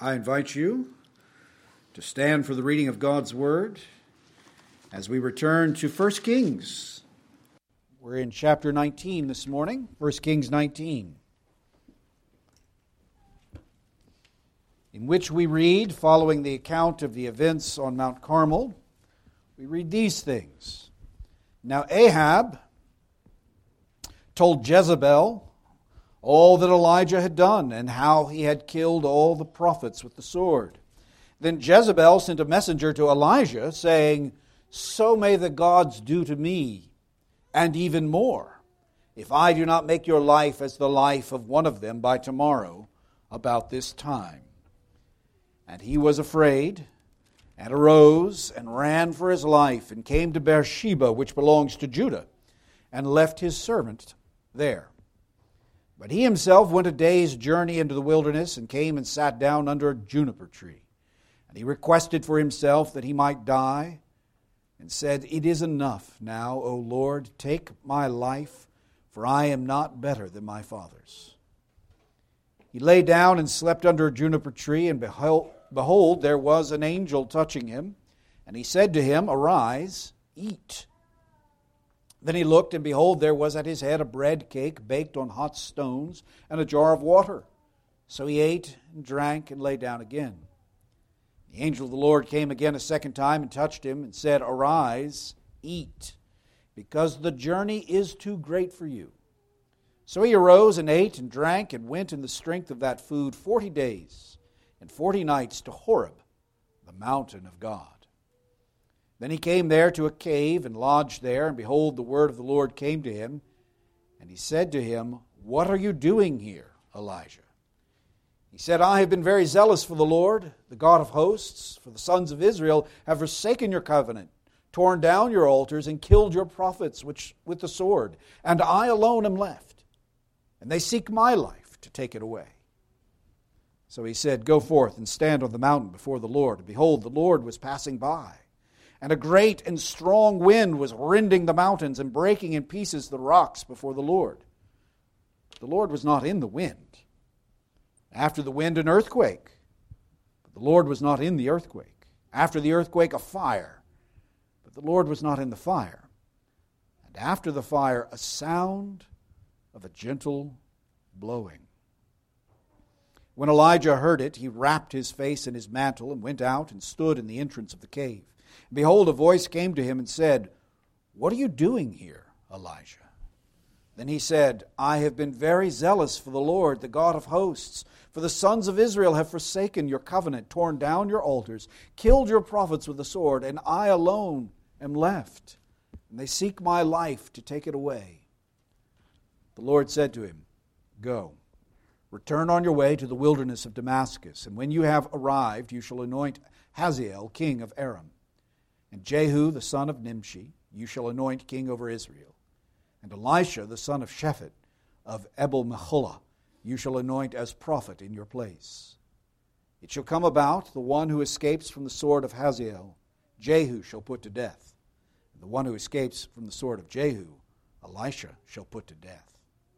I invite you to stand for the reading of God's Word as we return to 1 Kings. We're in chapter 19 this morning, 1 Kings 19, in which we read, following the account of the events on Mount Carmel, we read these things. Now Ahab told Jezebel all that Elijah had done, and how he had killed all the prophets with the sword. Then Jezebel sent a messenger to Elijah, saying, "So may the gods do to me, and even more, if I do not make your life as the life of one of them by tomorrow, about this time." And he was afraid, and arose, and ran for his life, and came to Beersheba, which belongs to Judah, and left his servant there. But he himself went a day's journey into the wilderness, and came and sat down under a juniper tree. And he requested for himself that he might die, and said, "It is enough now, O Lord, take my life, for I am not better than my fathers." He lay down and slept under a juniper tree, and behold, there was an angel touching him. And he said to him, "Arise, eat." Then he looked, and behold, there was at his head a bread cake baked on hot stones, and a jar of water. So he ate and drank and lay down again. The angel of the Lord came again a second time and touched him, and said, "Arise, eat, because the journey is too great for you." So he arose and ate and drank, and went in the strength of that food 40 days and 40 nights to Horeb, the mountain of God. Then he came there to a cave and lodged there, and behold, the word of the Lord came to him. And he said to him, "What are you doing here, Elijah?" He said, "I have been very zealous for the Lord, the God of hosts, for the sons of Israel have forsaken your covenant, torn down your altars, and killed your prophets with the sword. And I alone am left, and they seek my life to take it away." So he said, "Go forth and stand on the mountain before the Lord." And behold, the Lord was passing by. And a great and strong wind was rending the mountains and breaking in pieces the rocks before the Lord. The Lord was not in the wind. After the wind, an earthquake. But the Lord was not in the earthquake. After the earthquake, a fire. But the Lord was not in the fire. And after the fire, a sound of a gentle blowing. When Elijah heard it, he wrapped his face in his mantle and went out and stood in the entrance of the cave. Behold, a voice came to him and said, "What are you doing here, Elijah?" Then he said, "I have been very zealous for the Lord, the God of hosts, for the sons of Israel have forsaken your covenant, torn down your altars, killed your prophets with the sword, and I alone am left, and they seek my life to take it away." The Lord said to him, "Go, return on your way to the wilderness of Damascus, and when you have arrived, you shall anoint Hazael king of Aram. And Jehu, the son of Nimshi, you shall anoint king over Israel. And Elisha, the son of Shaphat, of Abel-Meholah, you shall anoint as prophet in your place. It shall come about, the one who escapes from the sword of Hazael, Jehu shall put to death. And the one who escapes from the sword of Jehu, Elisha shall put to death.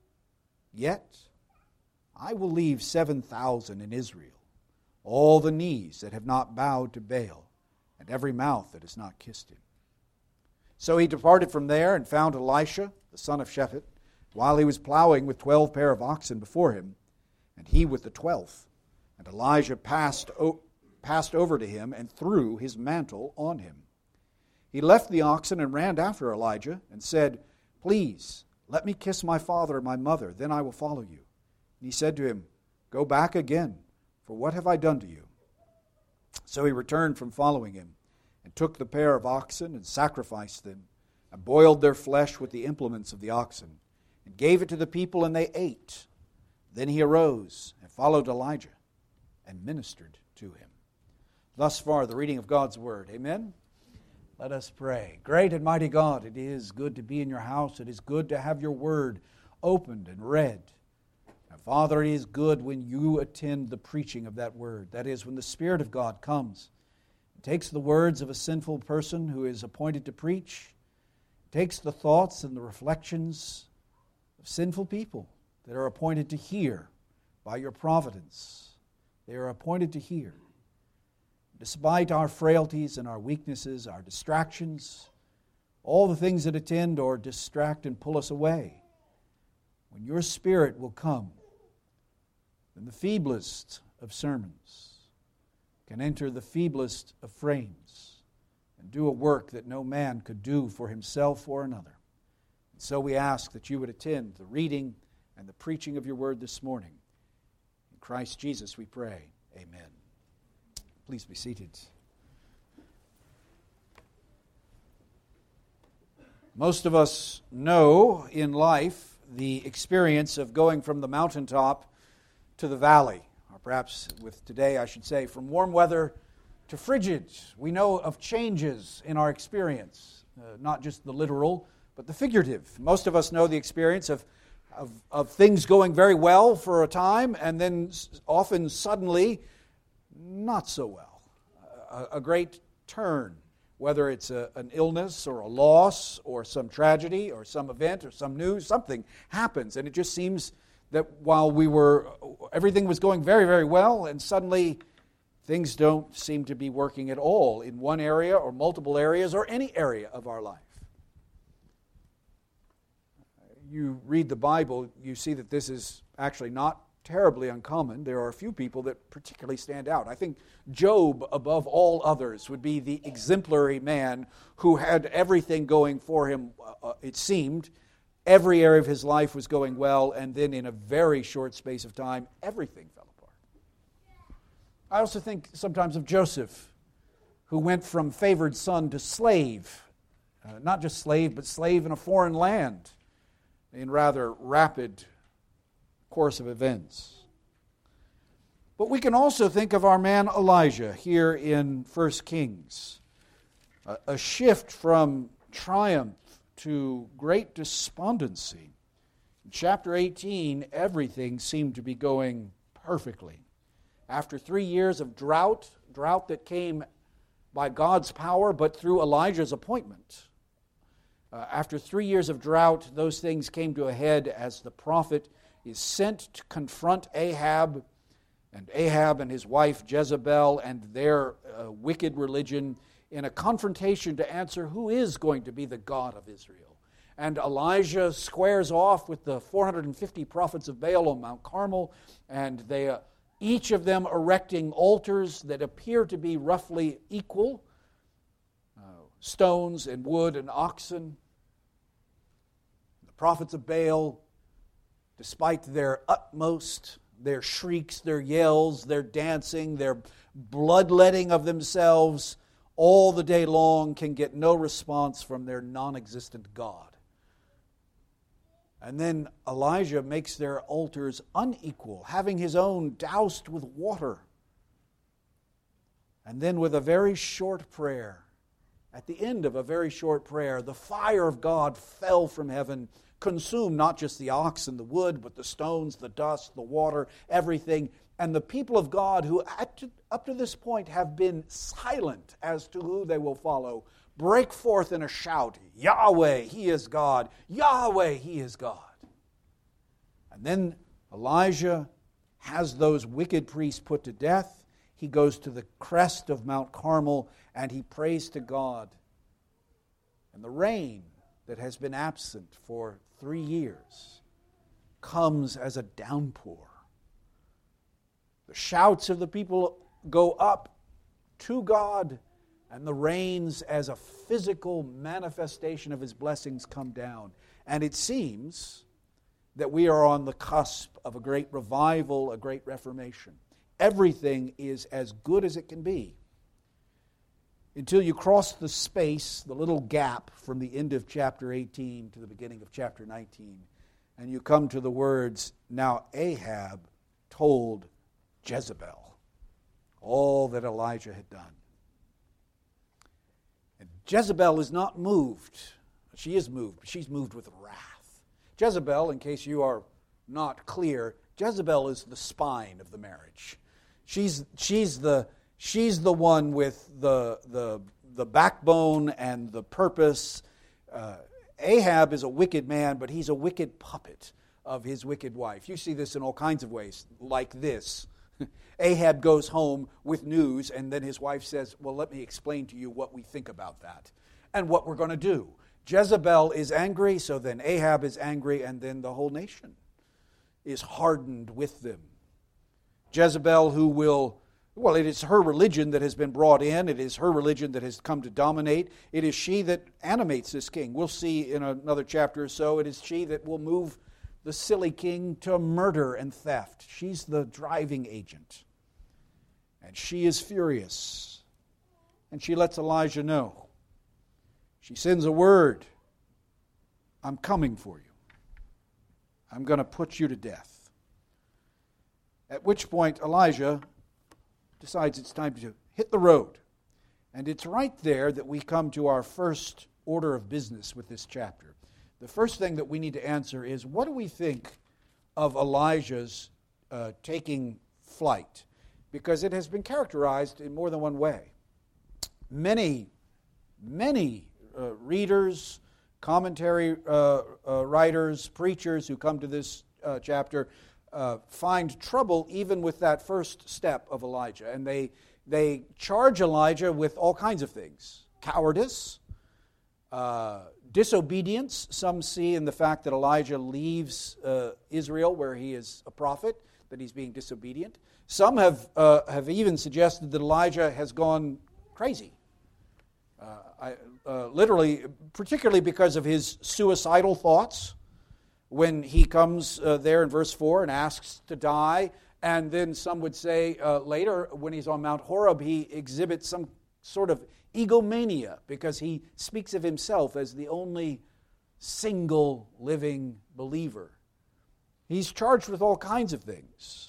Yet I will leave 7,000 in Israel, all the knees that have not bowed to Baal, and every mouth that has not kissed him." So he departed from there and found Elisha, the son of Shaphat, while he was plowing with 12 pair of oxen before him, and he with the 12th. And Elijah passed over to him and threw his mantle on him. He left the oxen and ran after Elijah and said, "Please, let me kiss my father and my mother, then I will follow you." And he said to him, "Go back again, for what have I done to you?" So he returned from following him, and took the pair of oxen, and sacrificed them, and boiled their flesh with the implements of the oxen, and gave it to the people, and they ate. Then he arose, and followed Elijah, and ministered to him. Thus far, the reading of God's Word. Amen? Let us pray. Great and mighty God, it is good to be in your house. It is good to have your Word opened and read. Father, it is good when you attend the preaching of that word. That is, when the Spirit of God comes and takes the words of a sinful person who is appointed to preach, takes the thoughts and the reflections of sinful people that are appointed to hear by your providence, They are appointed to hear. Despite our frailties and our weaknesses, our distractions, all the things that attend or distract and pull us away, when your Spirit will come, then the feeblest of sermons can enter the feeblest of frames and do a work that no man could do for himself or another. And so we ask that you would attend the reading and the preaching of your word this morning. In Christ Jesus we pray. Amen. Please be seated. Most of us know in life the experience of going from the mountaintop to the valley, or perhaps with today I should say from warm weather to frigid. We know of changes in our experience, not just the literal, but the figurative. Most of us know the experience of things going very well for a time and then often suddenly not so well. A great turn, whether it's an illness or a loss or some tragedy or some event or some news, something happens and it just seems that while everything was going very, very well and suddenly things don't seem to be working at all in one area or multiple areas or any area of our life. You read the Bible, you see that this is actually not terribly uncommon. There are a few people that particularly stand out. I think Job, above all others, would be the exemplary man who had everything going for him, it seemed. Every area of his life was going well, and then in a very short space of time, everything fell apart. I also think sometimes of Joseph, who went from favored son to slave. Not just slave, but slave in a foreign land in rather rapid course of events. But we can also think of our man Elijah here in 1 Kings. A shift from triumph to great despondency. In chapter 18, everything seemed to be going perfectly. After 3 years of drought that came by God's power, but through Elijah's appointment. After 3 years of drought, those things came to a head as the prophet is sent to confront Ahab and his wife Jezebel and their wicked religion in a confrontation to answer who is going to be the God of Israel. And Elijah squares off with the 450 prophets of Baal on Mount Carmel, and they each of them erecting altars that appear to be roughly equal, stones and wood and oxen. The prophets of Baal, despite their utmost, their shrieks, their yells, their dancing, their bloodletting of themselves all the day long, can get no response from their non-existent God. And then Elijah makes their altars unequal, having his own doused with water. And then with a very short prayer, at the end of a very short prayer, the fire of God fell from heaven, consumed not just the ox and the wood, but the stones, the dust, the water, everything. And the people of God, who up to this point have been silent as to who they will follow, break forth in a shout, Yahweh, He is God. Yahweh, He is God. And then Elijah has those wicked priests put to death. He goes to the crest of Mount Carmel and he prays to God. And the rain that has been absent for 3 years comes as a downpour. The shouts of the people go up to God, and the rains as a physical manifestation of His blessings come down. And it seems that we are on the cusp of a great revival, a great reformation. Everything is as good as it can be until you cross the space, the little gap from the end of chapter 18 to the beginning of chapter 19, and you come to the words, "Now Ahab told Jezebel all that Elijah had done." And Jezebel is not moved. She is moved, but she's moved with wrath. Jezebel, in case you are not clear, Jezebel is the spine of the marriage. She's the one with the backbone and the purpose. Ahab is a wicked man, but he's a wicked puppet of his wicked wife. You see this in all kinds of ways, like this. Ahab goes home with news, and then his wife says, well, let me explain to you what we think about that and what we're going to do. Jezebel is angry, so then Ahab is angry, and then the whole nation is hardened with them. Jezebel, it is her religion that has been brought in. It is her religion that has come to dominate. It is she that animates this king. We'll see in another chapter or so, it is she that will move the silly king to murder and theft. She's the driving agent. And she is furious. And she lets Elijah know. She sends a word. I'm coming for you. I'm going to put you to death. At which point Elijah decides it's time to hit the road. And it's right there that we come to our first order of business with this chapter. The first thing that we need to answer is, what do we think of Elijah's taking flight? Because it has been characterized in more than one way. Many readers, commentary writers, preachers who come to this chapter find trouble even with that first step of Elijah. And they charge Elijah with all kinds of things. Cowardice, disobedience. Some see in the fact that Elijah leaves Israel where he is a prophet, that he's being disobedient. Some have even suggested that Elijah has gone crazy. Literally, particularly because of his suicidal thoughts, when he comes there in verse 4 and asks to die, and then some would say later, when he's on Mount Horeb, he exhibits some sort of egomania because he speaks of himself as the only single living believer. He's charged with all kinds of things.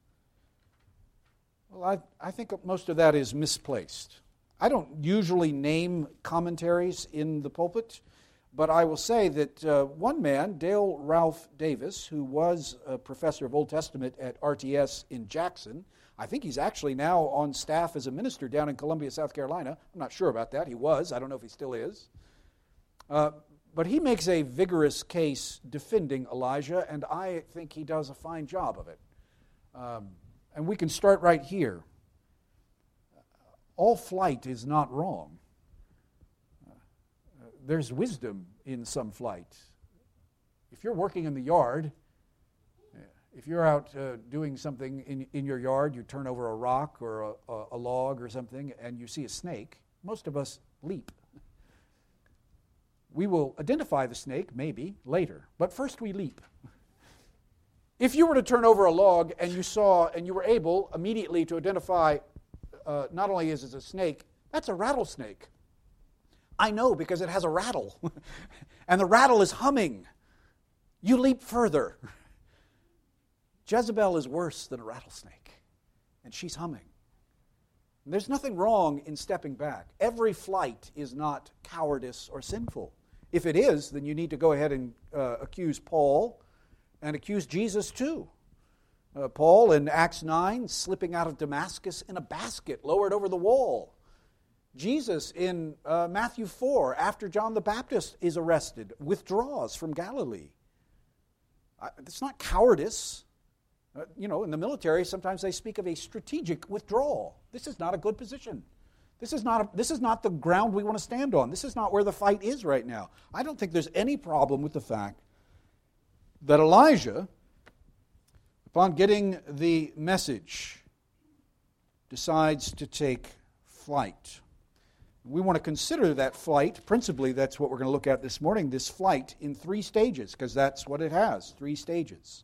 Well, I think most of that is misplaced. I don't usually name commentaries in the pulpit, but I will say that one man, Dale Ralph Davis, who was a professor of Old Testament at RTS in Jackson, I think he's actually now on staff as a minister down in Columbia, South Carolina. I'm not sure about that. He was. I don't know if he still is. But he makes a vigorous case defending Elijah, and I think he does a fine job of it. And we can start right here. All flight is not wrong. There's wisdom in some flight. If you're working in the yard, if you're out doing something in your yard, you turn over a rock or a log or something, and you see a snake, most of us leap. We will identify the snake, maybe, later, but first we leap. If you were to turn over a log and you were able immediately to identify, not only is it a snake, that's a rattlesnake. I know because it has a rattle, and the rattle is humming. You leap further. Jezebel is worse than a rattlesnake, and she's humming. And there's nothing wrong in stepping back. Every flight is not cowardice or sinful. If it is, then you need to go ahead and accuse Paul and accuse Jesus too. Paul in Acts 9, slipping out of Damascus in a basket lowered over the wall. Jesus in Matthew 4, after John the Baptist is arrested, withdraws from Galilee. It's not cowardice. In the military, sometimes they speak of a strategic withdrawal. This is not a good position. This is not the ground we want to stand on. This is not where the fight is right now. I don't think there's any problem with the fact that Elijah, upon getting the message, decides to take flight. We want to consider that flight, principally that's what we're going to look at this morning, this flight in 3 stages, because that's what it has, 3 stages.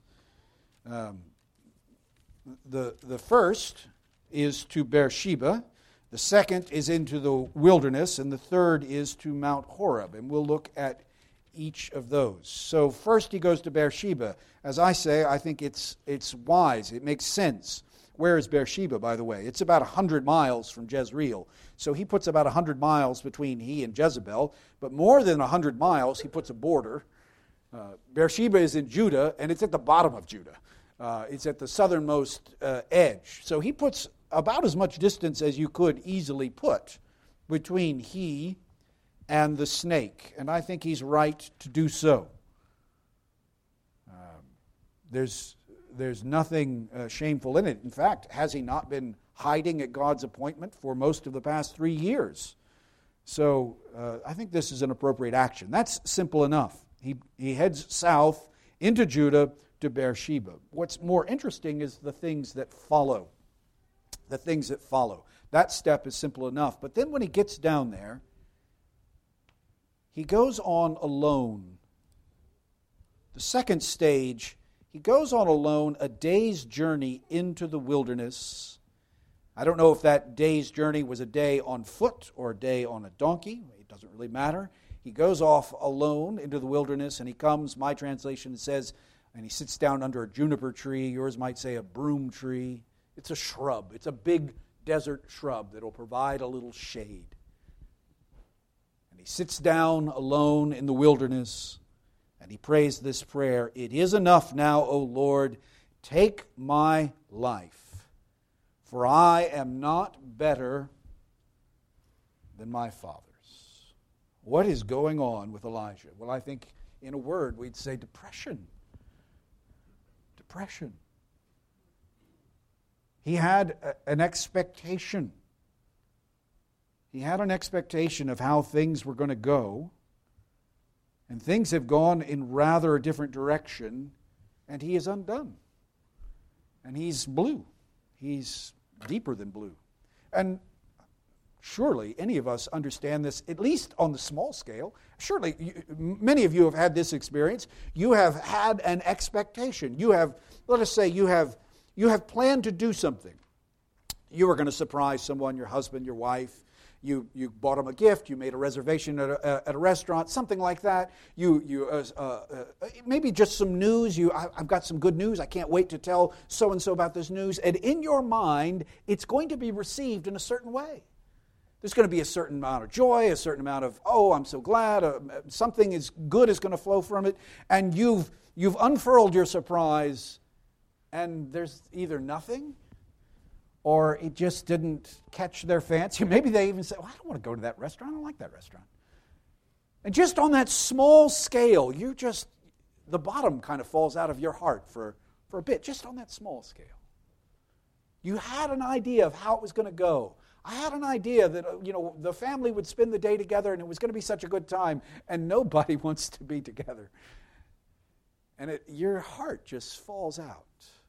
The first is to Beersheba, the second is into the wilderness, and the third is to Mount Horeb, and we'll look at each of those. So first he goes to Beersheba. As I say, I think it's wise, it makes sense. Where is Beersheba, by the way? It's about 100 miles from Jezreel. So he puts about 100 miles between he and Jezebel, but more than 100 miles, he puts a border. Beersheba is in Judah, and it's at the bottom of Judah. It's at the southernmost edge. So he puts about as much distance as you could easily put between he and the snake, and I think he's right to do so. There's there's nothing shameful in it. In fact, has he not been hiding at God's appointment for most of the past 3 years? So I think this is an appropriate action. That's simple enough. He heads south into Judah to Beersheba. What's more interesting is the things that follow. The things that follow. That step is simple enough. But then when he gets down there, he goes on alone. The second stage, he goes on alone a day's journey into the wilderness. I don't know if that day's journey was a day on foot or a day on a donkey. It doesn't really matter. He goes off alone into the wilderness, and he comes, my translation says, and he sits down under a juniper tree. Yours might say a broom tree. It's a shrub. It's a big desert shrub that will provide a little shade. And he sits down alone in the wilderness, and he prays this prayer, "It is enough now, O Lord, take my life, for I am not better than my fathers." What is going on with Elijah? Well, I think in a word we'd say depression. Depression. He had an expectation. He had an expectation of how things were going to go, and things have gone in rather a different direction, and he is undone. And he's blue. He's deeper than blue. And surely any of us understand this, at least on the small scale. Surely many of you have had this experience. You have had an expectation. You have, let us say, you have planned to do something. You were going to surprise someone, your husband, your wife. You bought them a gift. You made a reservation at a restaurant, something like that. Maybe just some news. I've got some good news. I can't wait to tell so-and-so about this news. And in your mind, it's going to be received in a certain way. There's going to be a certain amount of joy, a certain amount of, oh, I'm so glad, something is good is going to flow from it. And you've unfurled your surprise, and there's either nothing, or it just didn't catch their fancy. Maybe they even say, well, I don't want to go to that restaurant. I don't like that restaurant. And just on that small scale, the bottom kind of falls out of your heart for a bit, just on that small scale. You had an idea of how it was going to go. I had an idea that, the family would spend the day together and it was going to be such a good time, and nobody wants to be together. And your heart just falls out.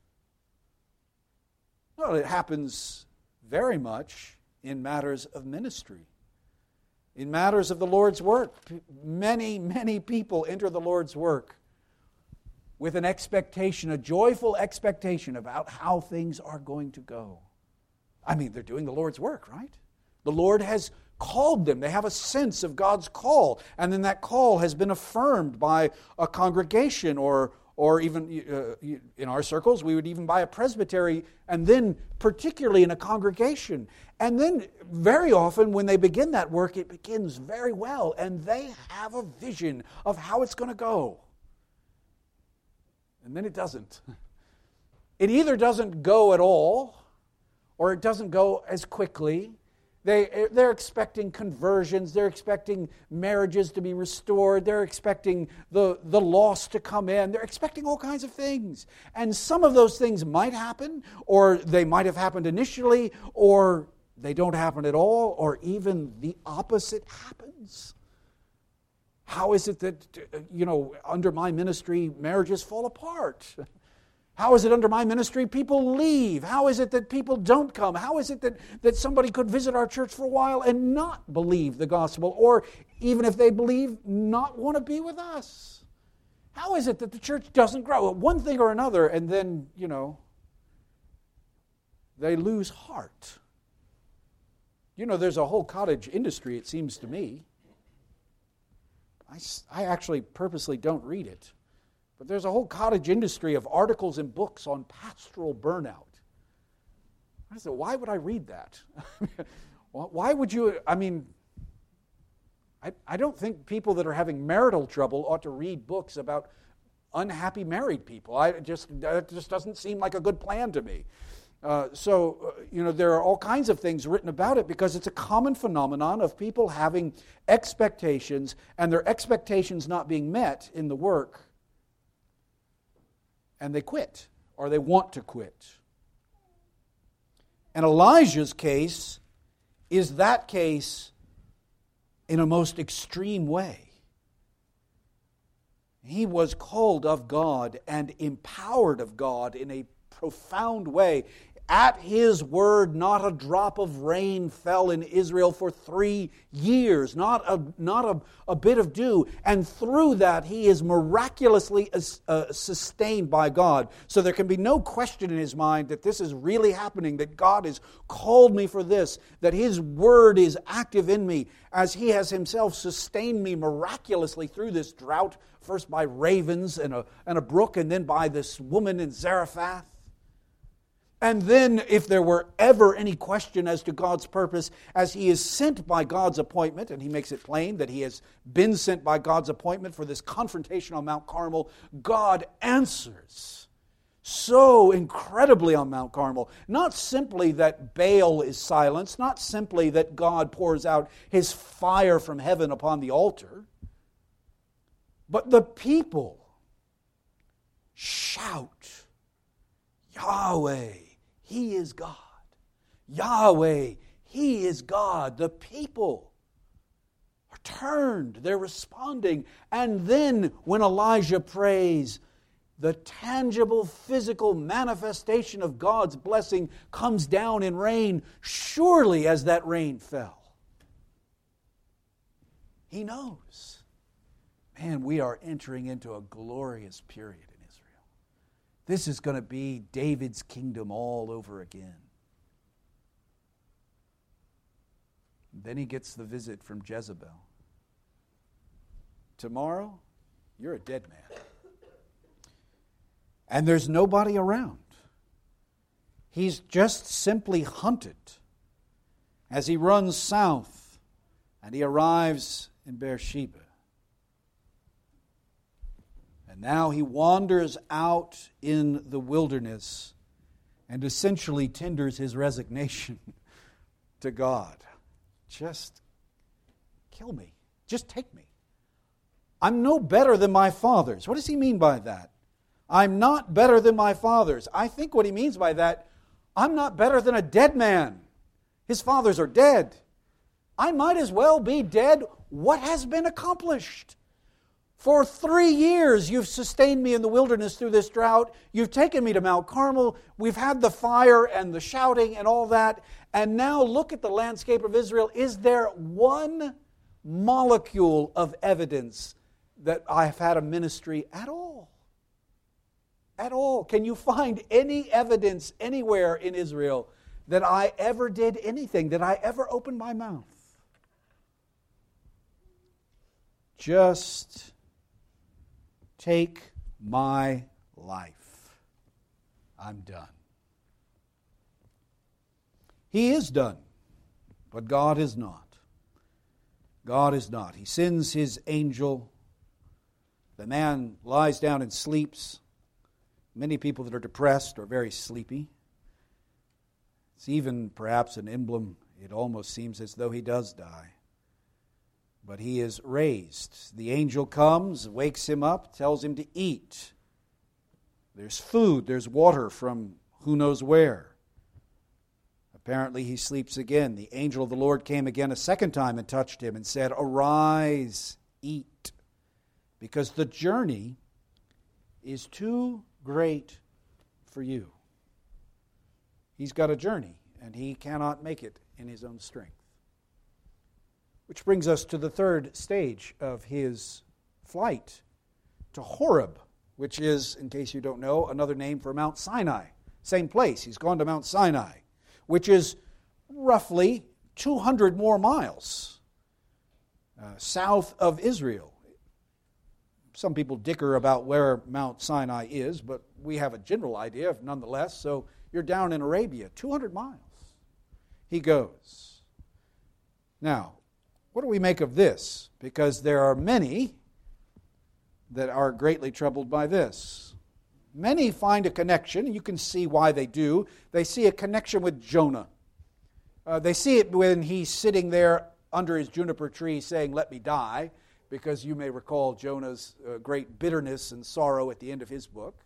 Well, it happens very much in matters of ministry. In matters of the Lord's work. Many, many people enter the Lord's work with an expectation, a joyful expectation about how things are going to go. I mean, they're doing the Lord's work, right? The Lord has called them. They have a sense of God's call. And then that call has been affirmed by a congregation or even in our circles, we would even by a presbytery, and then particularly in a congregation. And then very often when they begin that work, it begins very well, and they have a vision of how it's going to go. And then it doesn't. It either doesn't go at all, or it doesn't go as quickly. They're expecting conversions. They're expecting marriages to be restored. They're expecting the lost to come in. They're expecting all kinds of things. And some of those things might happen, or they might have happened initially, or they don't happen at all, or even the opposite happens. How is it that, under my ministry, marriages fall apart? How is it under my ministry people leave? How is it that people don't come? How is it that somebody could visit our church for a while and not believe the gospel, or even if they believe, not want to be with us? How is it that the church doesn't grow? One thing or another, and then, they lose heart. There's a whole cottage industry, it seems to me. I actually purposely don't read it. But there's a whole cottage industry of articles and books on pastoral burnout. I said, why would I read that? Why would you? I don't think people that are having marital trouble ought to read books about unhappy married people. That just doesn't seem like a good plan to me. There are all kinds of things written about it because it's a common phenomenon of people having expectations and their expectations not being met in the work. And they quit, or they want to quit. And Elijah's case is that case in a most extreme way. He was called of God and empowered of God in a profound way. At His word, not a drop of rain fell in Israel for 3 years, not a bit of dew. And through that, he is miraculously sustained by God. So there can be no question in his mind that this is really happening, that God has called me for this, that His word is active in me, as He has Himself sustained me miraculously through this drought, first by ravens and a brook, and then by this woman in Zarephath. And then, if there were ever any question as to God's purpose, as he is sent by God's appointment, and he makes it plain that he has been sent by God's appointment for this confrontation on Mount Carmel, God answers so incredibly on Mount Carmel. Not simply that Baal is silenced, not simply that God pours out His fire from heaven upon the altar, but the people shout, Yahweh, He is God. Yahweh, He is God. The people are turned. They're responding. And then when Elijah prays, the tangible physical manifestation of God's blessing comes down in rain, surely as that rain fell. He knows. Man, we are entering into a glorious period. This is going to be David's kingdom all over again. Then he gets the visit from Jezebel. Tomorrow, you're a dead man. And there's nobody around. He's just simply hunted as he runs south and he arrives in Beersheba. And now he wanders out in the wilderness and essentially tenders his resignation to God. Just kill me. Just take me. I'm no better than my fathers. What does he mean by that? I'm not better than my fathers. I think what he means by that, I'm not better than a dead man. His fathers are dead. I might as well be dead. What has been accomplished? For 3 years, you've sustained me in the wilderness through this drought. You've taken me to Mount Carmel. We've had the fire and the shouting and all that. And now look at the landscape of Israel. Is there one molecule of evidence that I've had a ministry at all? At all. Can you find any evidence anywhere in Israel that I ever did anything, that I ever opened my mouth? Just take my life. I'm done. He is done, but God is not. God is not. He sends His angel. The man lies down and sleeps. Many people that are depressed are very sleepy. It's even perhaps an emblem. It almost seems as though he does die. But he is raised. The angel comes, wakes him up, tells him to eat. There's food, there's water from who knows where. Apparently he sleeps again. The angel of the Lord came again a second time and touched him and said, "Arise, eat, because the journey is too great for you." He's got a journey, and he cannot make it in his own strength. Which brings us to the third stage of his flight, to Horeb, which is, in case you don't know, another name for Mount Sinai. Same place. He's gone to Mount Sinai, which is roughly 200 more miles south of Israel. Some people dicker about where Mount Sinai is, but we have a general idea of nonetheless. So you're down in Arabia, 200 miles. He goes. Now, what do we make of this? Because there are many that are greatly troubled by this. Many find a connection, and you can see why they do. They see a connection with Jonah. They see it when he's sitting there under his juniper tree saying, "Let me die," because you may recall Jonah's great bitterness and sorrow at the end of his book.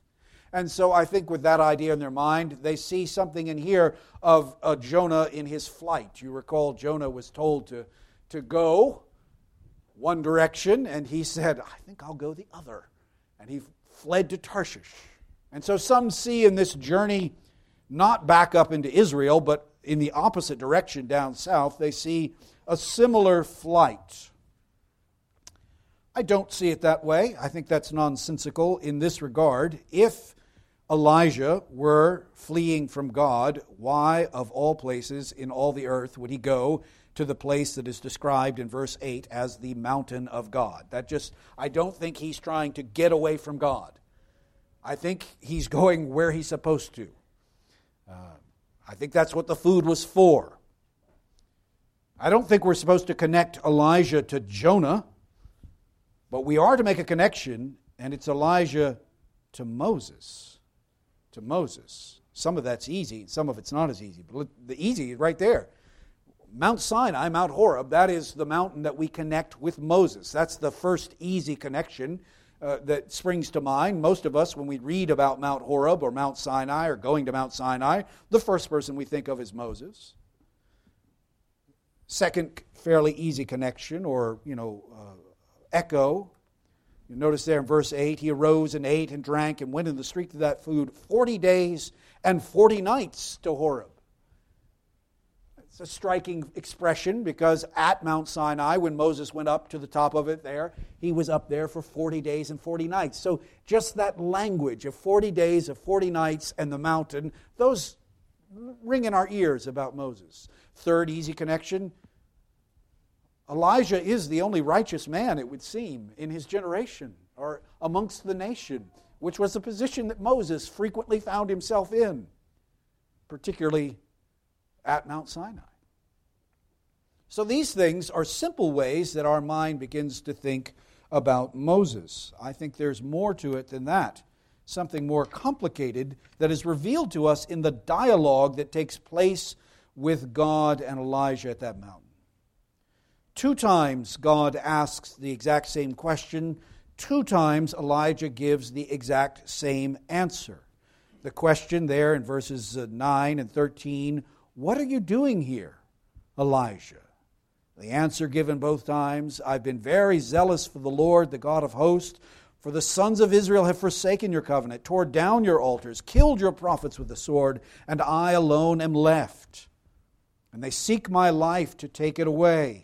And so I think with that idea in their mind, they see something in here of Jonah in his flight. You recall Jonah was told to go one direction, and he said, I think I'll go the other. And he fled to Tarshish. And so some see in this journey, not back up into Israel, but in the opposite direction down south, they see a similar flight. I don't see it that way. I think that's nonsensical in this regard. If Elijah were fleeing from God, why, of all places in all the earth, would he go to the place that is described in verse 8 as the mountain of God? I don't think he's trying to get away from God. I think he's going where he's supposed to. I think that's what the food was for. I don't think we're supposed to connect Elijah to Jonah, but we are to make a connection, and it's Elijah to Moses. To Moses. Some of that's easy, some of it's not as easy. But the easy is right there. Mount Sinai, Mount Horeb, that is the mountain that we connect with Moses. That's the first easy connection that springs to mind. Most of us, when we read about Mount Horeb or Mount Sinai or going to Mount Sinai, the first person we think of is Moses. Second fairly easy connection, or, echo. You notice there in verse 8, he arose and ate and drank and went in the street of that food 40 days and 40 nights to Horeb. It's a striking expression because at Mount Sinai, when Moses went up to the top of it there, he was up there for 40 days and 40 nights. So just that language of 40 days, of 40 nights, and the mountain, those ring in our ears about Moses. Third easy connection, Elijah is the only righteous man, it would seem, in his generation or amongst the nation, which was a position that Moses frequently found himself in, particularly at Mount Sinai. So these things are simple ways that our mind begins to think about Moses. I think there's more to it than that, something more complicated that is revealed to us in the dialogue that takes place with God and Elijah at that mountain. 2 times God asks the exact same question. 2 times Elijah gives the exact same answer. The question there in verses 9 and 13, what are you doing here, Elijah? The answer given both times, I've been very zealous for the Lord, the God of hosts, for the sons of Israel have forsaken your covenant, tore down your altars, killed your prophets with the sword, and I alone am left. And they seek my life to take it away.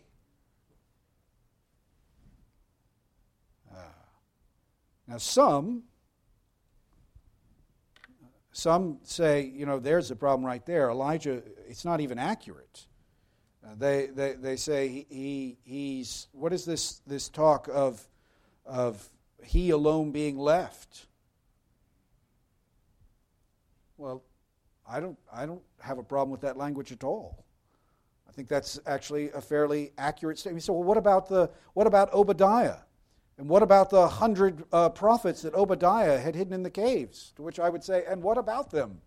Now some say, there's the problem right there. Elijah, it's not even accurate. They say he's what is this talk of he alone being left? Well, I don't have a problem with that language at all. I think that's actually a fairly accurate statement. So, what about Obadiah? And what about the 100 prophets that Obadiah had hidden in the caves? To which I would say, and what about them?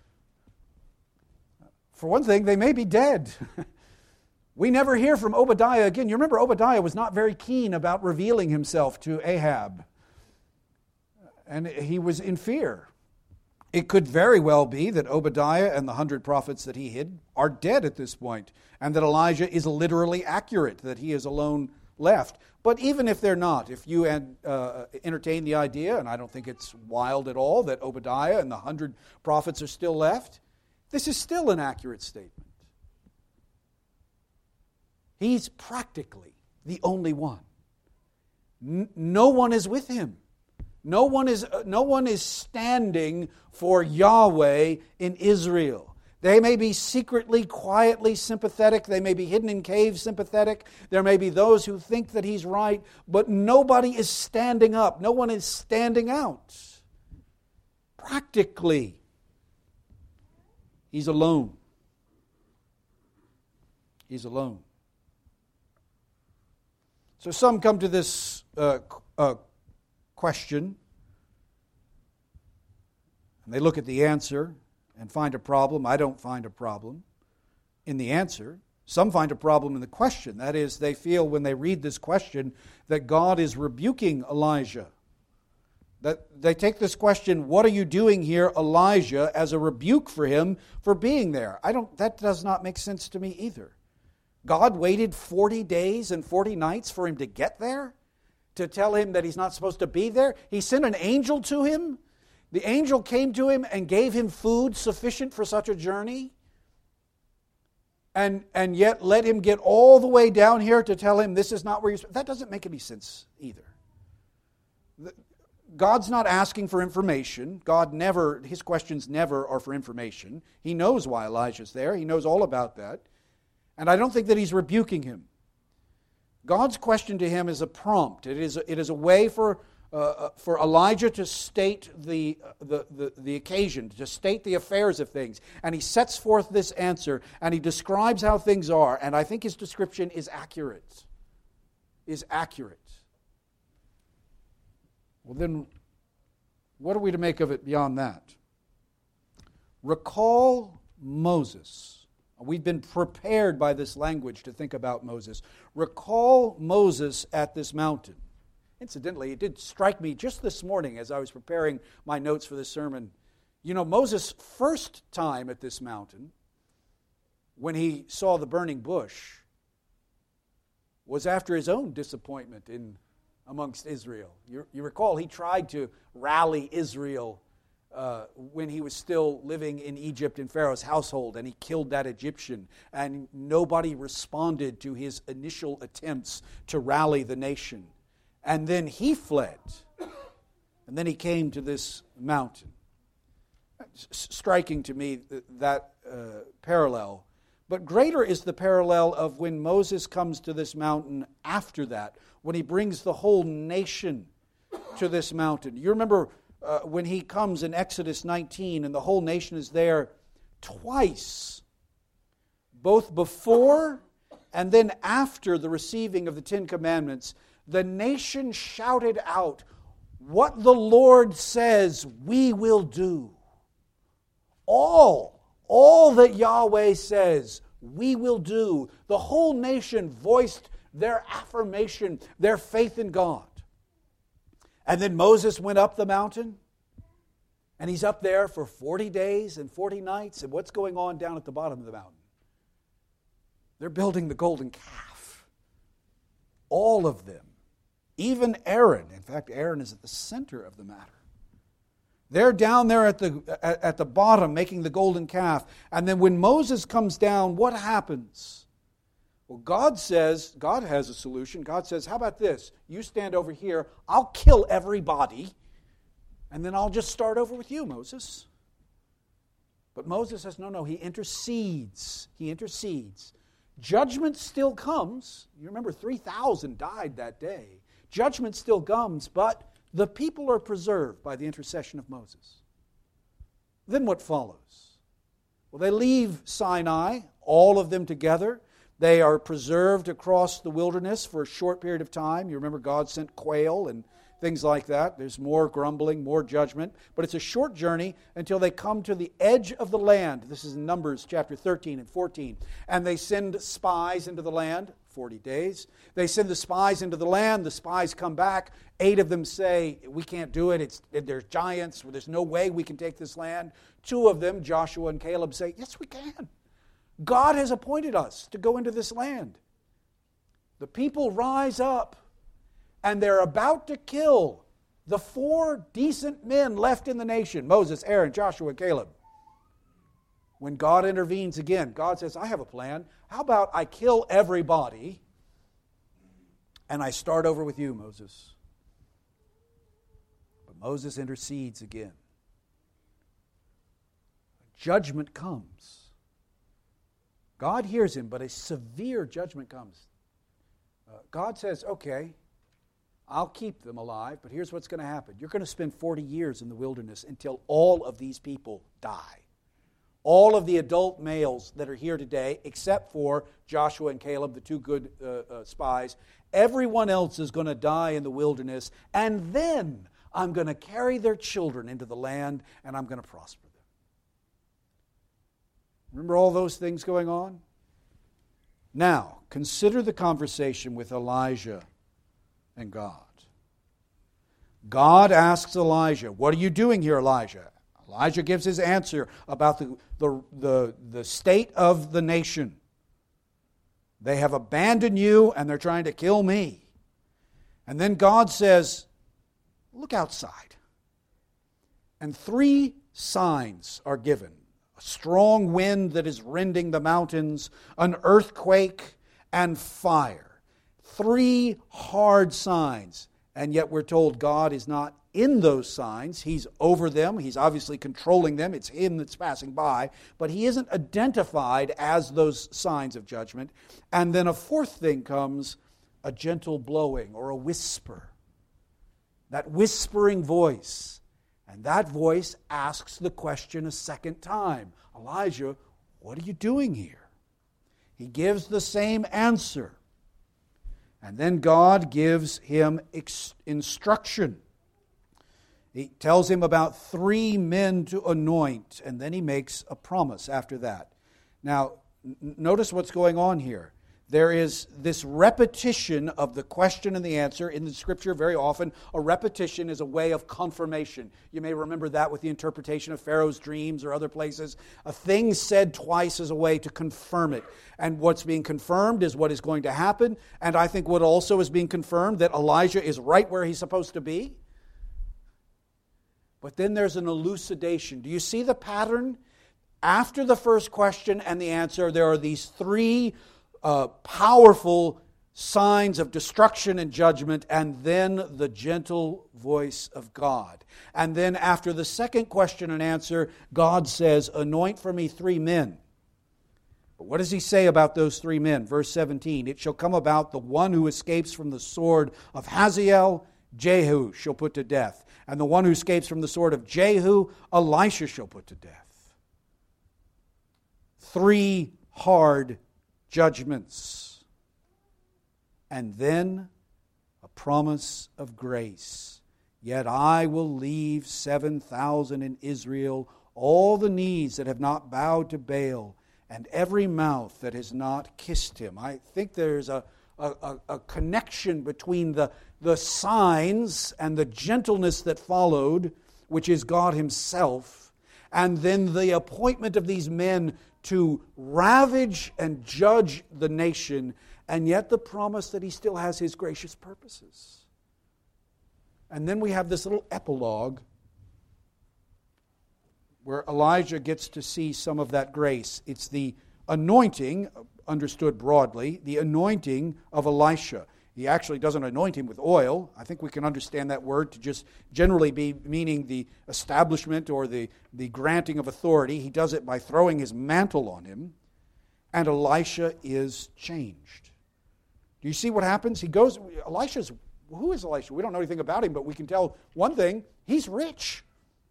For one thing, they may be dead. We never hear from Obadiah again. You remember Obadiah was not very keen about revealing himself to Ahab. And he was in fear. It could very well be that Obadiah and the 100 prophets that he hid are dead at this point, and that Elijah is literally accurate, that he is alone left. But even if they're not, if you entertain the idea, and I don't think it's wild at all, that Obadiah and the 100 prophets are still left, this is still an accurate statement. He's practically the only one. No one is with him. No one is standing for Yahweh in Israel. They may be secretly, quietly sympathetic. They may be hidden in caves sympathetic. There may be those who think that he's right, but nobody is standing up. No one is standing out. Practically, he's alone. He's alone. So some come to this question, and they look at the answer and find a problem. I don't find a problem in the answer. Some find a problem in the question. That is, they feel when they read this question that God is rebuking Elijah. That they take this question, what are you doing here, Elijah, as a rebuke for him for being there. That does not make sense to me either. God waited 40 days and 40 nights for him to get there, to tell him that he's not supposed to be there. He sent an angel to him. The angel came to him and gave him food sufficient for such a journey. And yet let him get all the way down here to tell him this is not where you're supposed to. That doesn't make any sense either. God's not asking for information. His questions never are for information. He knows why Elijah's there. He knows all about that. And I don't think that he's rebuking him. God's question to him is a prompt. It is a way for Elijah to state the occasion, to state the affairs of things. And he sets forth this answer, and he describes how things are. And I think his description is accurate. Well, then, what are we to make of it beyond that? Recall Moses. We've been prepared by this language to think about Moses. Recall Moses at this mountain. Incidentally, it did strike me just this morning as I was preparing my notes for this sermon. You know, Moses' first time at this mountain, when he saw the burning bush, was after his own disappointment amongst Israel. You recall he tried to rally Israel when he was still living in Egypt in Pharaoh's household, and he killed that Egyptian, and nobody responded to his initial attempts to rally the nation. And then he fled, and then he came to this mountain. Striking to me that parallel. But greater is the parallel of when Moses comes to this mountain after that, when he brings the whole nation to this mountain. You remember when he comes in Exodus 19 and the whole nation is there twice, both before and then after the receiving of the Ten Commandments, the nation shouted out, "What the Lord says we will do." All that Yahweh says we will do. The whole nation voiced their affirmation, their faith in God. And then Moses went up the mountain, and he's up there for 40 days and 40 nights. And what's going on down at the bottom of the mountain? They're building the golden calf. All of them. Even Aaron. In fact, Aaron is at the center of the matter. They're down there at the bottom making the golden calf. And then when Moses comes down, what happens? Well, God has a solution. God says, how about this? You stand over here, I'll kill everybody, and then I'll just start over with you, Moses. But Moses says, no, he intercedes. Judgment still comes. You remember 3,000 died that day. Judgment still comes, but the people are preserved by the intercession of Moses. Then what follows? Well, they leave Sinai, all of them together. They are preserved across the wilderness for a short period of time. You remember God sent quail and things like that. There's more grumbling, more judgment. But it's a short journey until they come to the edge of the land. This is in Numbers chapter 13 and 14. And they send spies into the land, 40 days. They send the spies into the land. The spies come back. 8 of them say, we can't do it. There's giants. There's no way we can take this land. 2 of them, Joshua and Caleb, say, yes, we can. God has appointed us to go into this land. The people rise up, and they're about to kill the 4 decent men left in the nation, Moses, Aaron, Joshua, and Caleb. When God intervenes again, God says, I have a plan. How about I kill everybody, and I start over with you, Moses? But Moses intercedes again. Judgment comes. God hears him, but a severe judgment comes. God says, okay, I'll keep them alive, but here's what's going to happen. You're going to spend 40 years in the wilderness until all of these people die. All of the adult males that are here today, except for Joshua and Caleb, the 2 good spies, everyone else is going to die in the wilderness, and then I'm going to carry their children into the land, and I'm going to prosper them. Remember all those things going on? Now, consider the conversation with Elijah and God. God asks Elijah, "What are you doing here, Elijah?" Elijah gives his answer about the state of the nation. They have abandoned you and they're trying to kill me. And then God says, "Look outside." And 3 signs are given: a strong wind that is rending the mountains, an earthquake, and fire. 3 hard signs. And yet we're told God is not in those signs. He's over them. He's obviously controlling them. It's Him that's passing by. But He isn't identified as those signs of judgment. And then a 4th thing comes, a gentle blowing or a whisper. That whispering voice. And that voice asks the question a second time. Elijah, what are you doing here? He gives the same answer. And then God gives him instruction. He tells him about 3 men to anoint, and then he makes a promise after that. Now, notice what's going on here. There is this repetition of the question and the answer. In the Scripture, very often, a repetition is a way of confirmation. You may remember that with the interpretation of Pharaoh's dreams or other places. A thing said twice is a way to confirm it. And what's being confirmed is what is going to happen. And I think what also is being confirmed, that Elijah is right where he's supposed to be. But then there's an elucidation. Do you see the pattern? After the first question and the answer, there are these 3 powerful signs of destruction and judgment, and then the gentle voice of God. And then after the second question and answer, God says, "Anoint for me 3 men." But what does He say about those 3 men? Verse 17, "It shall come about, the one who escapes from the sword of Hazael, Jehu shall put to death. And the one who escapes from the sword of Jehu, Elisha shall put to death." 3 hard judgments. And then a promise of grace. "Yet I will leave 7,000 in Israel, all the knees that have not bowed to Baal, and every mouth that has not kissed him." I think there's a connection between the signs and the gentleness that followed, which is God Himself, and then the appointment of these men to ravage and judge the nation, and yet the promise that He still has His gracious purposes. And then we have this little epilogue where Elijah gets to see some of that grace. It's the anointing, understood broadly, the anointing of Elisha. He actually doesn't anoint him with oil. I think we can understand that word to just generally be meaning the establishment or the granting of authority. He does it by throwing his mantle on him, and Elisha is changed. Do you see what happens? He goes, who is Elisha? We don't know anything about him, but we can tell one thing: he's rich.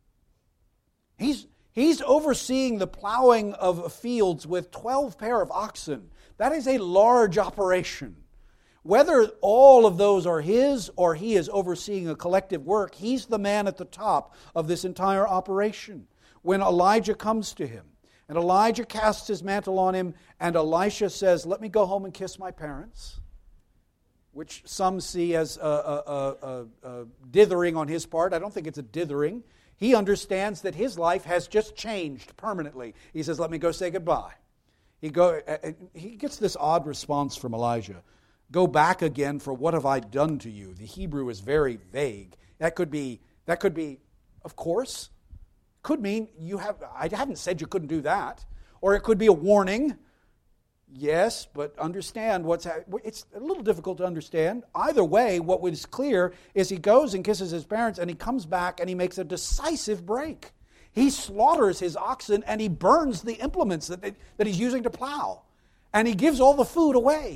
He's overseeing the plowing of fields with 12 pair of oxen. That is a large operation. Whether all of those are his or he is overseeing a collective work, he's the man at the top of this entire operation. When Elijah comes to him, and Elijah casts his mantle on him, and Elisha says, "Let me go home and kiss my parents," which some see as a dithering on his part. I don't think it's a dithering. He understands that his life has just changed permanently. He says, "Let me go say goodbye." He gets this odd response from Elijah. "Go back again, for what have I done to you?" The Hebrew is very vague. That could be, of course. Could mean I haven't said you couldn't do that. Or it could be a warning. Yes, but understand it's a little difficult to understand. Either way, what was clear is he goes and kisses his parents, and he comes back and he makes a decisive break. He slaughters his oxen and he burns the implements that he's using to plow. And he gives all the food away.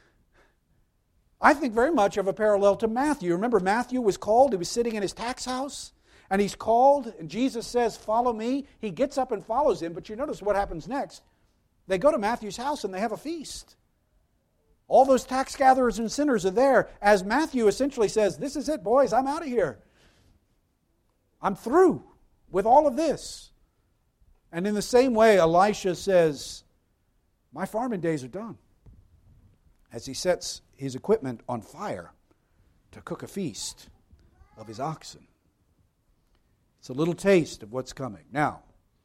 I think very much of a parallel to Matthew. Remember, Matthew was called. He was sitting in his tax house, and he's called, and Jesus says, "Follow me." He gets up and follows him, but you notice what happens next. They go to Matthew's house and they have a feast. All those tax gatherers and sinners are there, as Matthew essentially says, "This is it, boys, I'm out of here. I'm through with all of this." And in the same way, Elisha says, "My farming days are done," as he sets his equipment on fire to cook a feast. of his oxen. It's a little taste of what's coming. Now,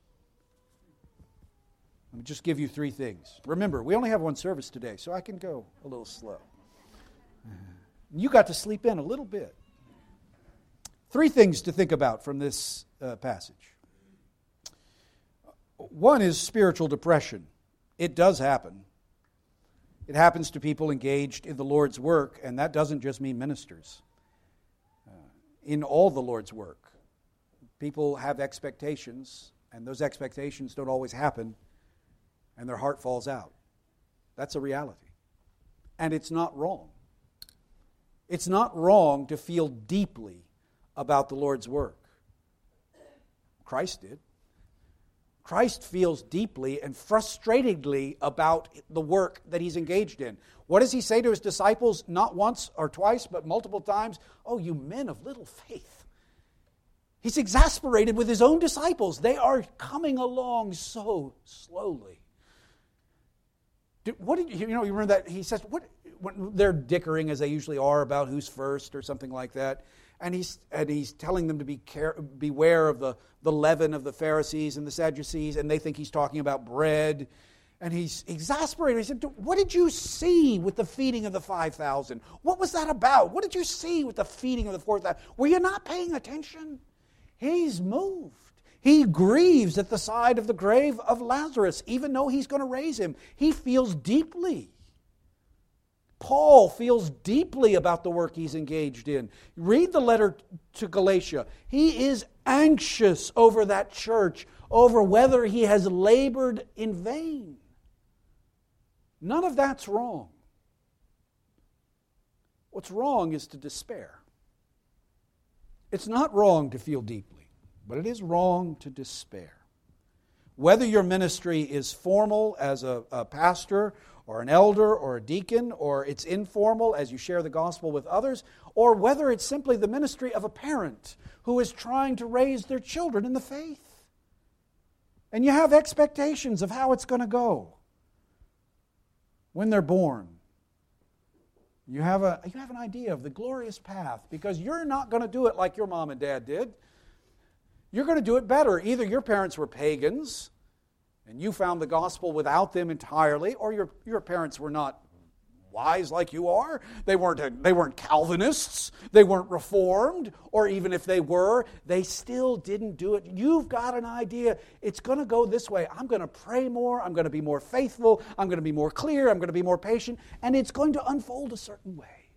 let me just give you three things. Remember, we only have one service today, so I can go a little slow. You got to sleep in a little bit. Three things to think about from this passage. One is spiritual depression. It does happen. It happens to people engaged in the Lord's work, and that doesn't just mean ministers. In all the Lord's work, people have expectations, and those expectations don't always happen, and their heart falls out. That's a reality. And it's not wrong. It's not wrong to feel deeply about the Lord's work. Christ did. Christ feels deeply and frustratingly about the work that he's engaged in. What does he say to his disciples, not once or twice, but multiple times? Oh, you men of little faith. He's exasperated with his own disciples. They are coming along so slowly. You remember that? He says, when they're dickering, as they usually are, about who's first or something like that. And he's telling them to beware of the leaven of the Pharisees and the Sadducees, and they think he's talking about bread. And he's exasperated. He said, what did you see with the feeding of the 5,000? What was that about? What did you see with the feeding of the 4,000? Were you not paying attention? He's moved. He grieves at the side of the grave of Lazarus, even though he's going to raise him. He feels deeply. Paul feels deeply about the work he's engaged in. Read the letter to Galatia. He is anxious over that church, over whether he has labored in vain. None of that's wrong. What's wrong is to despair. It's not wrong to feel deeply, but it is wrong to despair. Whether your ministry is formal as a pastor or an elder or a deacon, or it's informal as you share the gospel with others, or whether it's simply the ministry of a parent who is trying to raise their children in the faith. And you have expectations of how it's going to go when they're born. You have an idea of the glorious path, because you're not going to do it like your mom and dad did. You're going to do it better. Either your parents were pagans and you found the gospel without them entirely, or your parents were not wise like you are. They weren't Calvinists. They weren't Reformed. Or even if they were, they still didn't do it. You've got an idea. It's going to go this way. I'm going to pray more. I'm going to be more faithful. I'm going to be more clear. I'm going to be more patient. And it's going to unfold a certain way.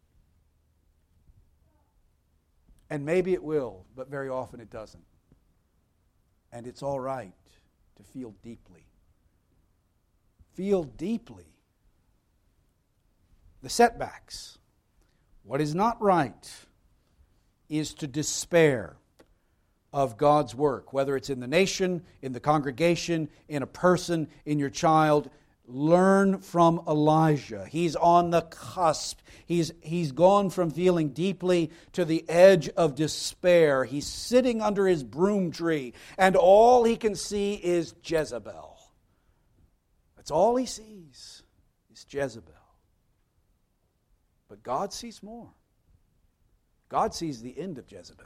And maybe it will, but very often it doesn't. And it's all right to feel deeply. Feel deeply the setbacks. What is not right is to despair of God's work, whether it's in the nation, in the congregation, in a person, in your child. Learn from Elijah. He's on the cusp. He's gone from feeling deeply to the edge of despair. He's sitting under his broom tree, and all he can see is Jezebel. That's all he sees is Jezebel. But God sees more. God sees the end of Jezebel.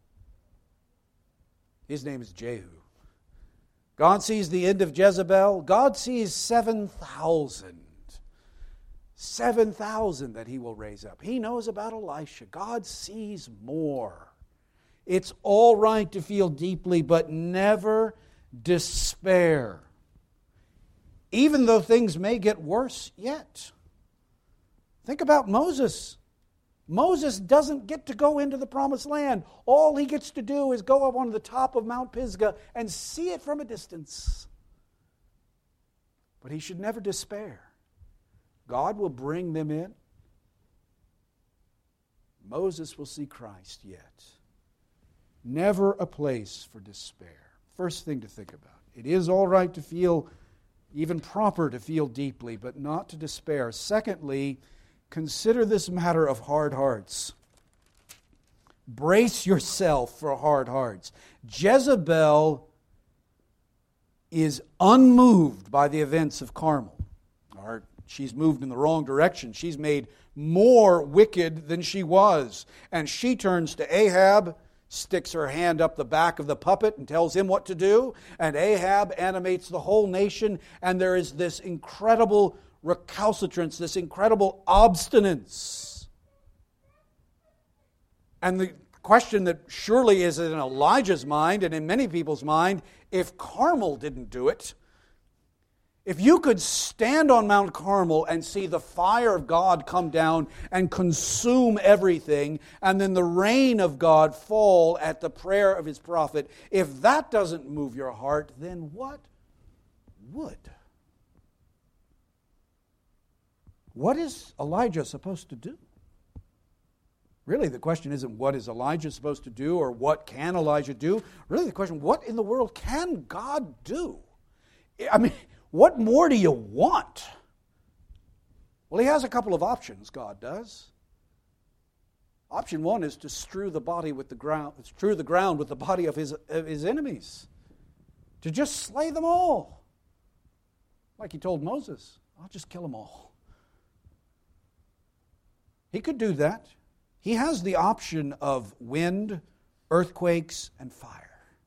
His name is Jehu. God sees the end of Jezebel. God sees 7,000. 7,000 that he will raise up. He knows about Elisha. God sees more. It's all right to feel deeply, but never despair. Even though things may get worse yet. Think about Moses. Moses doesn't get to go into the promised land. All he gets to do is go up on the top of Mount Pisgah and see it from a distance. But he should never despair. God will bring them in. Moses will see Christ yet. Never a place for despair. First thing to think about. It is all right to feel, even proper to feel deeply, but not to despair. Secondly, consider this matter of hard hearts. Brace yourself for hard hearts. Jezebel is unmoved by the events of Carmel. Or she's moved in the wrong direction. She's made more wicked than she was. And she turns to Ahab, sticks her hand up the back of the puppet and tells him what to do. And Ahab animates the whole nation. And there is this incredible recalcitrance, this incredible obstinance. And the question that surely is in Elijah's mind and in many people's mind, if Carmel didn't do it, if you could stand on Mount Carmel and see the fire of God come down and consume everything, and then the rain of God fall at the prayer of His prophet, if that doesn't move your heart, then what would? What is Elijah supposed to do? Really, the question isn't what is Elijah supposed to do or what can Elijah do. Really, the question, what in the world can God do? I mean, what more do you want? Well, He has a couple of options, God does. Option one is to strew the ground with the body of his enemies. To just slay them all. Like He told Moses, I'll just kill them all. He could do that. He has the option of wind, earthquakes, and fire.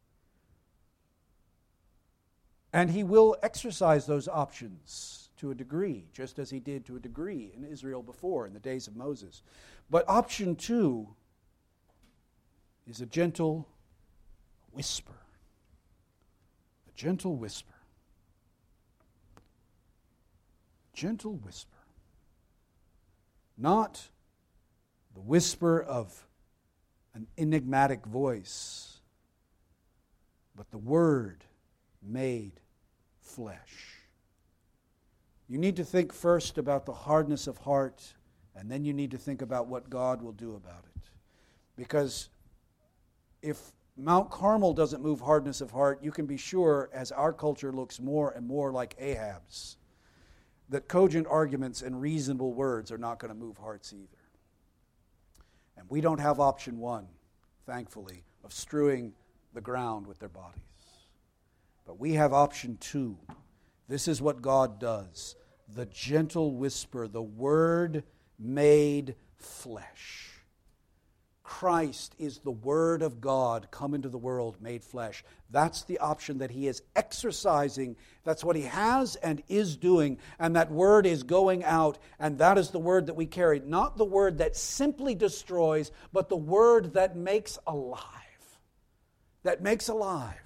And He will exercise those options to a degree, just as He did to a degree in Israel before, in the days of Moses. But option two is a gentle whisper. A gentle whisper. Gentle whisper. Not the whisper of an enigmatic voice, but the Word made flesh. You need to think first about the hardness of heart, and then you need to think about what God will do about it. Because if Mount Carmel doesn't move hardness of heart, you can be sure, as our culture looks more and more like Ahab's, that cogent arguments and reasonable words are not going to move hearts either. And we don't have option one, thankfully, of strewing the ground with their bodies. But we have option two. This is what God does. The gentle whisper, the Word made flesh. Christ is the Word of God come into the world, made flesh. That's the option that He is exercising. That's what He has and is doing. And that Word is going out. And that is the Word that we carry. Not the Word that simply destroys, but the Word that makes alive. That makes alive.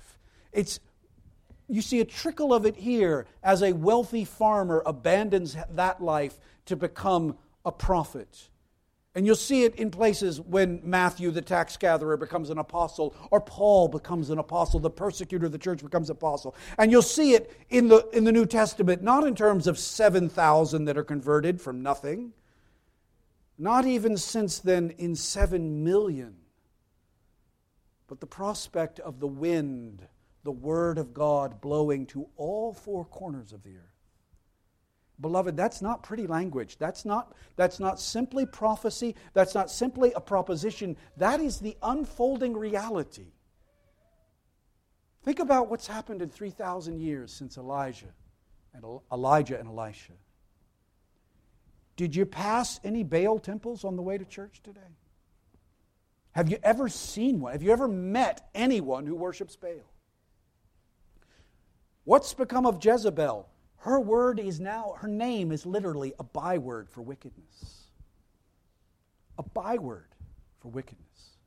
You see a trickle of it here as a wealthy farmer abandons that life to become a prophet. And you'll see it in places when Matthew, the tax gatherer, becomes an apostle, or Paul becomes an apostle, the persecutor of the church becomes an apostle. And you'll see it in the New Testament, not in terms of 7,000 that are converted from nothing, not even since then in 7 million, but the prospect of the wind, the Word of God blowing to all four corners of the earth. Beloved, that's not pretty language. That's not simply prophecy. That's not simply a proposition. That is the unfolding reality. Think about what's happened in 3,000 years since Elijah and Elisha. Did you pass any Baal temples on the way to church today? Have you ever seen one? Have you ever met anyone who worships Baal? What's become of Jezebel? Her name is literally a byword for wickedness. A byword for wickedness.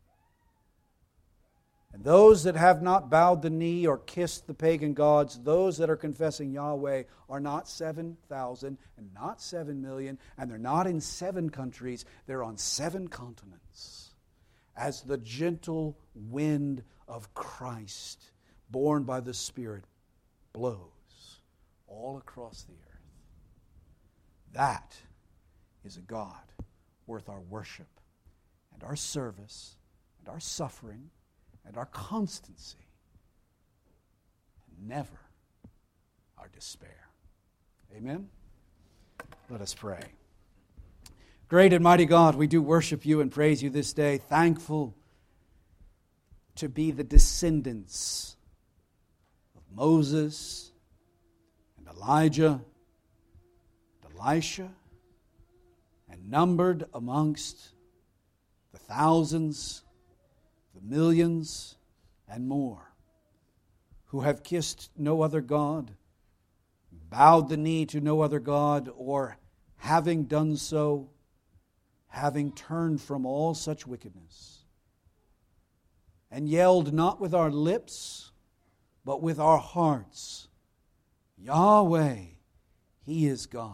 And those that have not bowed the knee or kissed the pagan gods, those that are confessing Yahweh, are not 7,000 and not 7 million, and they're not in 7 countries, they're on 7 continents. As the gentle wind of Christ, borne by the Spirit, blows all across the earth. That is a God worth our worship and our service and our suffering and our constancy, and never our despair. Amen? Let us pray. Great and mighty God, we do worship You and praise You this day, thankful to be the descendants of Moses and Elijah, Elisha, and numbered amongst the thousands, the millions, and more, who have kissed no other God, bowed the knee to no other God, or having done so, having turned from all such wickedness, and yelled not with our lips, but with our hearts, Yahweh, He is God.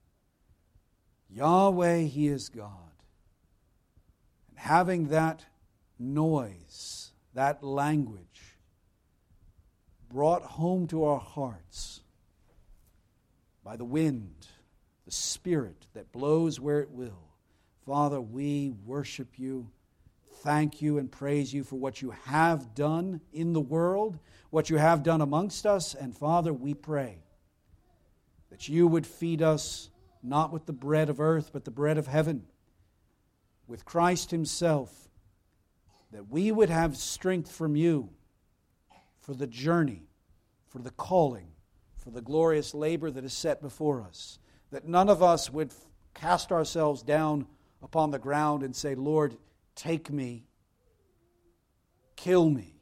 Yahweh, He is God. And having that noise, that language, brought home to our hearts by the wind, the Spirit that blows where it will, Father, we worship You, thank You, and praise You for what You have done in the world, what You have done amongst us, and Father, we pray that You would feed us not with the bread of earth, but the bread of heaven, with Christ Himself, that we would have strength from You for the journey, for the calling, for the glorious labor that is set before us, that none of us would cast ourselves down upon the ground and say, Lord, take me, kill me,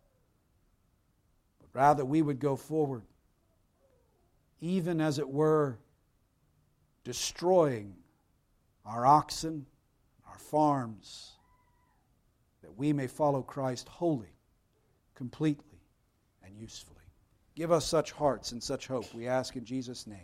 but rather we would go forward, even as it were, destroying our oxen, our farms, that we may follow Christ wholly, completely, and usefully. Give us such hearts and such hope, we ask in Jesus' name.